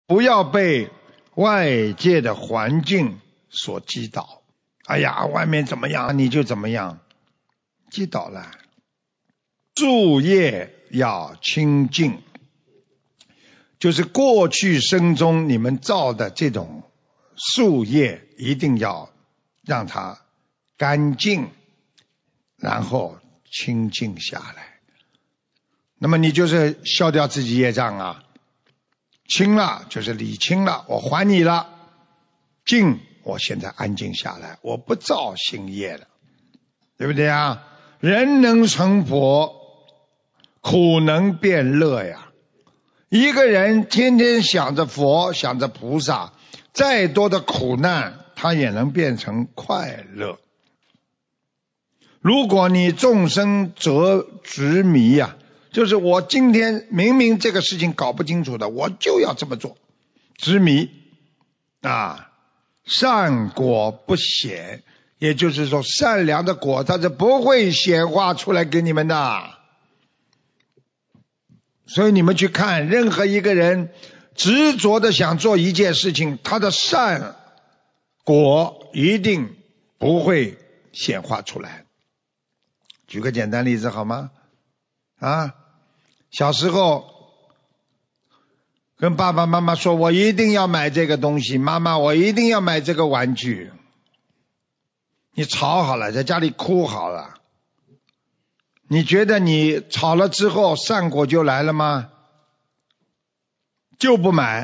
不要被外界的环境所击倒。哎呀，外面怎么样你就怎么样，击倒了。树叶要清净，就是过去生中你们造的这种树叶一定要让它干净，然后清净下来。那么你就是消掉自己业障啊，清了就是理清了，我还你了，净我现在安静下来，我不造新业了，对不对啊？人能成佛，苦能变乐呀。一个人天天想着佛，想着菩萨，再多的苦难他也能变成快乐。如果你众生执迷呀，就是我今天明明这个事情搞不清楚的，我就要这么做，执迷啊，善果不显，也就是说善良的果它是不会显化出来给你们的。所以你们去看任何一个人执着的想做一件事情，他的善果一定不会显化出来。举个简单例子好吗？小时候跟爸爸妈妈说我一定要买这个东西，妈妈我一定要买这个玩具，你吵好了，在家里哭好了，你觉得你吵了之后善果就来了吗？就不买。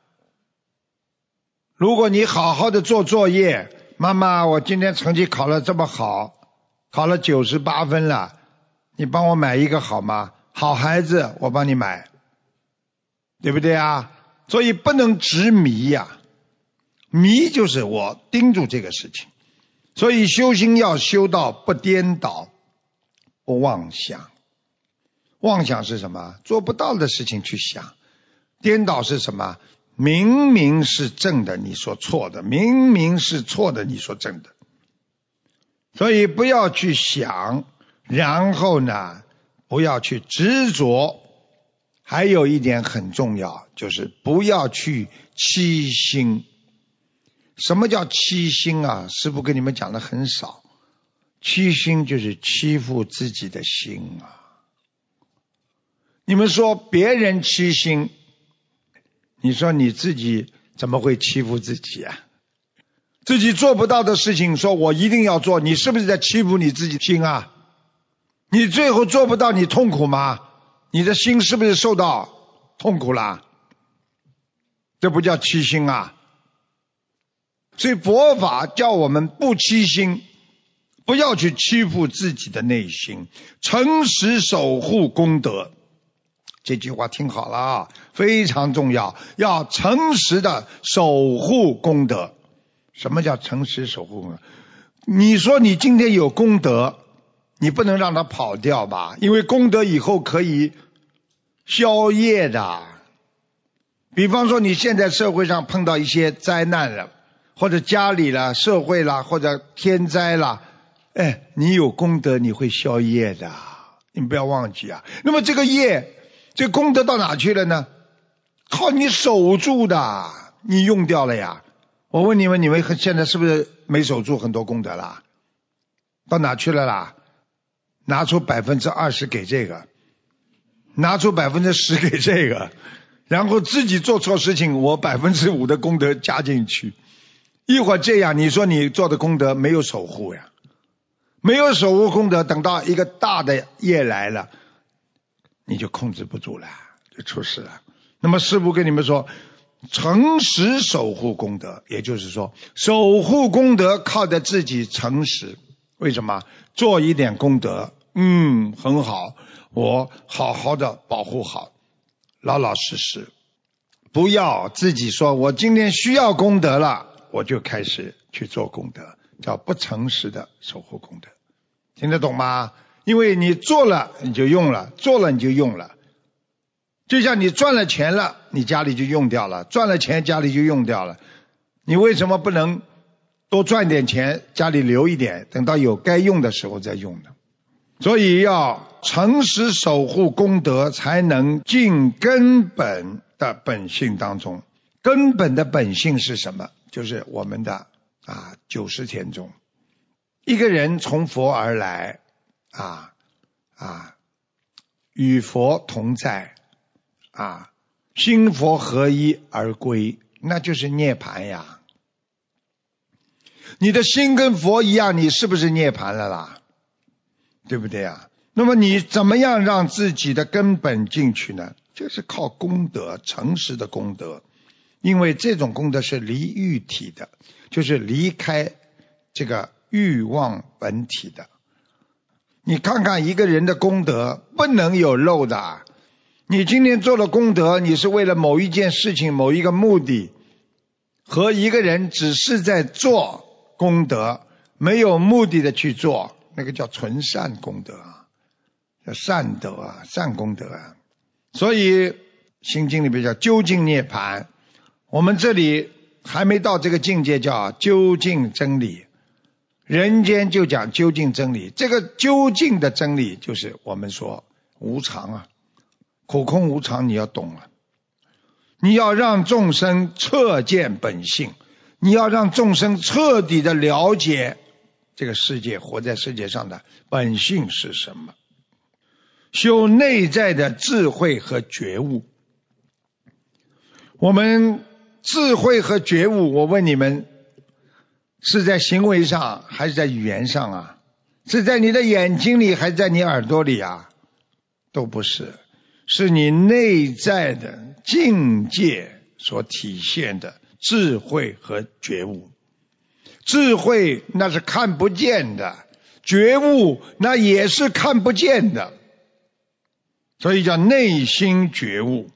如果你好好的做作业，妈妈我今天成绩考了这么好，考了98分了，你帮我买一个好吗？好孩子我帮你买，对不对啊？所以不能执迷呀，迷就是我盯住这个事情。所以修心要修到不颠倒不妄想。妄想是什么？做不到的事情去想。颠倒是什么？明明是正的你说错的，明明是错的你说正的。所以不要去想，然后呢不要去执着。还有一点很重要，就是不要去欺心。什么叫欺心啊？师父跟你们讲的很少。欺心就是欺负自己的心啊。你们说别人欺心，你说你自己怎么会欺负自己啊？自己做不到的事情说我一定要做，你是不是在欺负你自己心啊？你最后做不到你痛苦吗？你的心是不是受到痛苦了？这不叫欺心啊。所以佛法叫我们不欺心，不要去欺负自己的内心，诚实守护功德。这句话听好了啊，非常重要，要诚实的守护功德。什么叫诚实守护功德？你说你今天有功德，你不能让它跑掉吧，因为功德以后可以消业的。比方说你现在社会上碰到一些灾难了，或者家里了，社会了，或者天灾了，你有功德你会消业的，你不要忘记啊。那么这个业，这功德到哪去了呢？靠你守住的，你用掉了呀。我问你们，你们现在是不是没守住很多功德啦？到哪去了啦？拿出20%给这个，拿出10%给这个，然后自己做错事情，我5%的功德加进去。一会儿这样，你说你做的功德没有守护呀？没有守护功德，等到一个大的业来了，你就控制不住了，就出事了。那么师父跟你们说，诚实守护功德，也就是说守护功德靠着自己诚实。为什么？做一点功德，很好，我好好的保护好，老老实实，不要自己说我今天需要功德了，我就开始去做功德，叫不诚实的守护功德。听得懂吗？因为你做了你就用了，做了你就用了。就像你赚了钱了，你家里就用掉了，赚了钱家里就用掉了。你为什么不能多赚点钱，家里留一点，等到有该用的时候再用呢？所以要诚实守护功德，才能进根本的本性当中。 根本的本性是什么？就是我们的90天中，一个人从佛而来与佛同在心佛合一而归，那就是涅槃呀。你的心跟佛一样，你是不是涅槃了啦？对不对呀？那么你怎么样让自己的根本进去呢？就是靠功德，诚实的功德。因为这种功德是离欲体的，就是离开这个欲望本体的。你看看一个人的功德不能有漏的。你今天做了功德，你是为了某一件事情某一个目的，和一个人只是在做功德没有目的的去做，那个叫纯善功德叫善德善功德所以心经里面叫究竟涅槃，我们这里还没到这个境界，叫究竟真理。人间就讲究竟真理，这个究竟的真理就是我们说无常苦空无常，你要懂你要让众生彻见本性，你要让众生彻底的了解这个世界，活在世界上的本性是什么，修内在的智慧和觉悟。我们智慧和觉悟，我问你们，是在行为上还是在语言上是在你的眼睛里还是在你耳朵里都不是，是你内在的境界所体现的智慧和觉悟。智慧那是看不见的，觉悟那也是看不见的，所以叫内心觉悟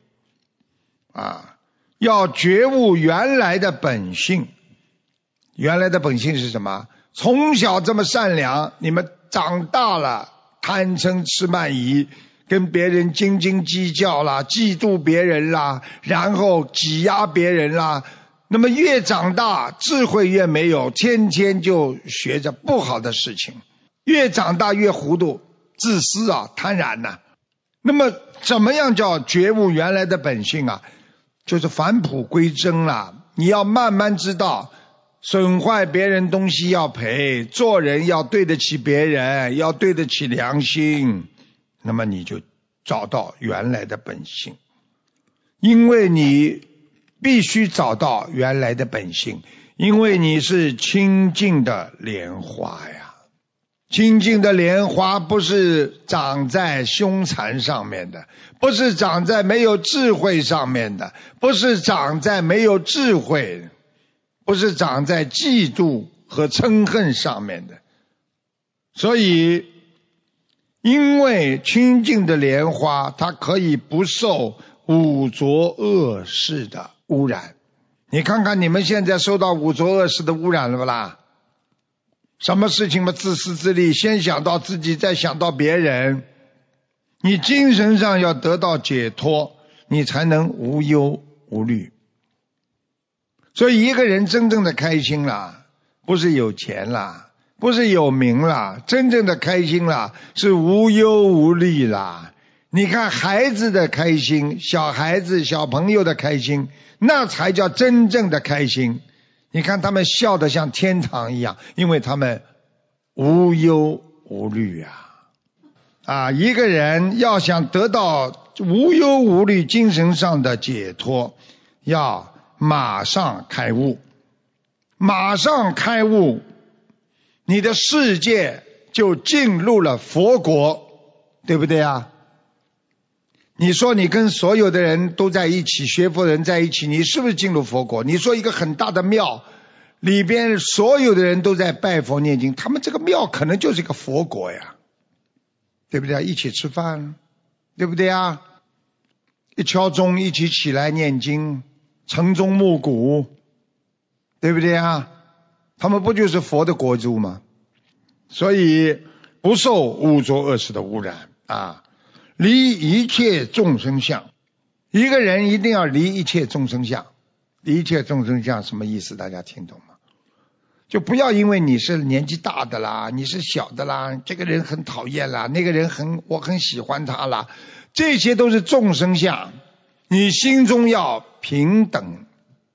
要觉悟原来的本性。原来的本性是什么？从小这么善良，你们长大了贪嗔痴慢疑，跟别人斤斤计较啦，嫉妒别人啦，然后挤压别人啦，那么越长大智慧越没有，天天就学着不好的事情，越长大越糊涂，自私贪婪那么怎么样叫觉悟原来的本性就是返璞归真你要慢慢知道，损坏别人东西要赔，做人要对得起别人，要对得起良心，那么你就找到原来的本性。因为你必须找到原来的本性，因为你是清净的莲花清净的莲花不是长在凶残上面的，不是长在没有智慧上面的，不是长在没有智慧，不是长在嫉妒和嗔恨上面的。所以因为清净的莲花它可以不受五浊恶世的污染。你看看你们现在受到五浊恶世的污染了不啦？什么事情嘛，自私自利，先想到自己再想到别人。你精神上要得到解脱，你才能无忧无虑。所以一个人真正的开心不是有钱不是有名真正的开心是无忧无虑你看孩子的开心，小孩子小朋友的开心，那才叫真正的开心。你看他们笑得像天堂一样，因为他们无忧无虑一个人要想得到无忧无虑精神上的解脱，要马上开悟。马上开悟，你的世界就进入了佛国，对不对你说你跟所有的人都在一起，学佛人在一起，你是不是进入佛国？你说一个很大的庙里边所有的人都在拜佛念经，他们这个庙可能就是一个佛国对不对一起吃饭，对不对一敲钟一起起来念经，晨钟暮鼓，对不对他们不就是佛的国度吗？所以不受五浊恶世的污染离一切众生相。一个人一定要离一切众生相。离一切众生相什么意思？大家听懂吗？就不要因为你是年纪大的啦，你是小的啦，这个人很讨厌啦，那个人我很喜欢他啦，这些都是众生相。你心中要平等，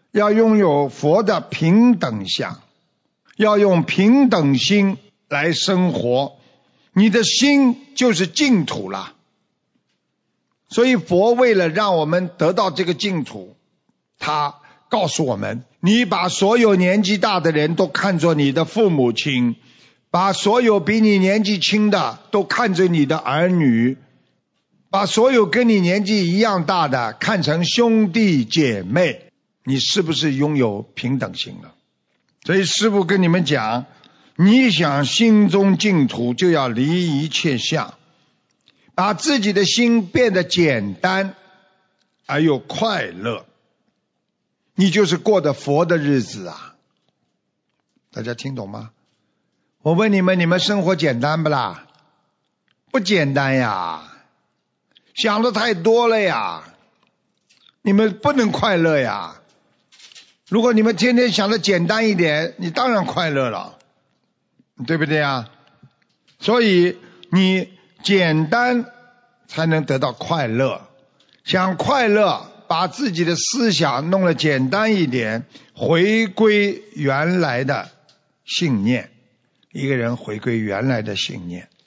要拥有佛的平等相，要用平等心来生活，你的心就是净土了。所以佛为了让我们得到这个净土，他告诉我们，你把所有年纪大的人都看作你的父母亲，把所有比你年纪轻的都看作你的儿女，把所有跟你年纪一样大的看成兄弟姐妹，你是不是拥有平等心了？所以师父跟你们讲，你想心中净土，就要离一切相，把自己的心变得简单而又快乐，你就是过的佛的日子啊！大家听懂吗？我问你们，你们生活简单不啦？不简单呀，想的太多了呀，你们不能快乐呀。如果你们天天想的简单一点，你当然快乐了，对不对啊？所以你简单才能得到快乐，想快乐，把自己的思想弄得简单一点，回归原来的信念。一个人回归原来的信念，